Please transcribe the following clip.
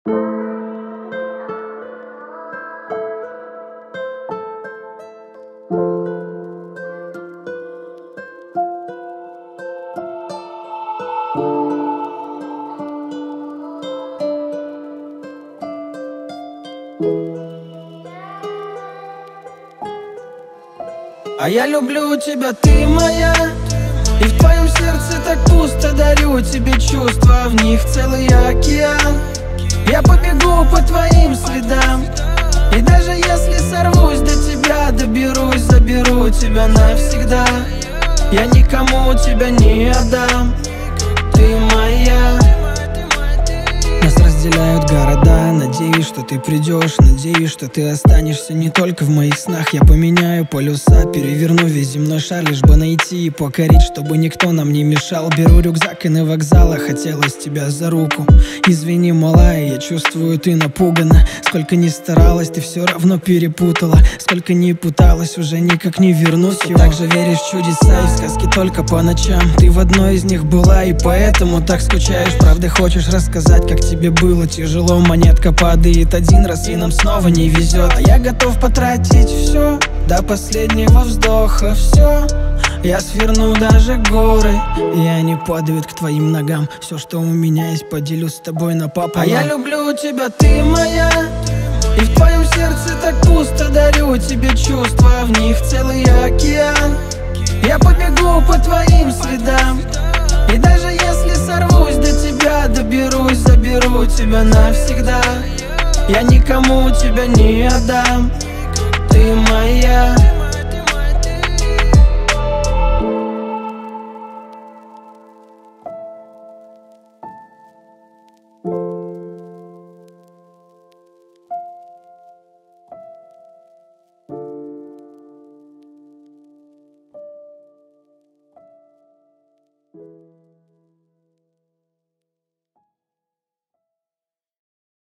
А я люблю тебя, ты моя, и в твоем сердце так пусто. Дарю тебе чувства, в них целый океан. Я побегу по твоим следам, и даже если сорвусь до тебя, доберусь, заберу тебя навсегда. Я никому тебя не отдам, ты моя. Нас разделяют города, надеюсь, что ты придешь, надеюсь, что ты останешься не только в моих снах. Я поменяю полюса, переверну весь земной шар, лишь бы найти и покорить, чтобы никто нам не мешал. Беру рюкзак и на вокзалах хотелось тебя за руку. Извини, малая, я чувствую, ты напугана. Сколько ни старалась, ты все равно перепутала. Сколько ни пыталась, уже никак не вернусь. Все так же веришь в чудеса и в сказки только по ночам. Ты в одной из них была, и поэтому так скучаешь. Правда, хочешь рассказать, как тебе было тяжело? Монетка падает один раз, и нам снова не везет. А я готов потратить все до последнего вздоха. Все, я сверну даже горы, и они падают к твоим ногам. Все, что у меня есть, поделюсь с тобой напополам. А я люблю тебя, ты моя, и в твоем сердце так пусто. Дарю тебе чувства, в них целый океан. Я побегу по твоим следам, и даже если сорвусь до тебя, доберусь, заберу тебя навсегда. Я никому тебя не отдам, ты моя.